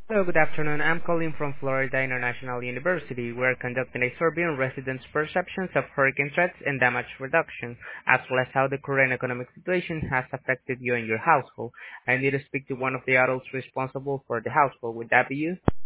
Hello, good afternoon. I'm calling from Florida International University. We're conducting a survey on residents' perceptions of hurricane threats and damage reduction, as well as how the current economic situation has affected you and your household. I need to speak to one of the adults responsible for the household. Would that be you?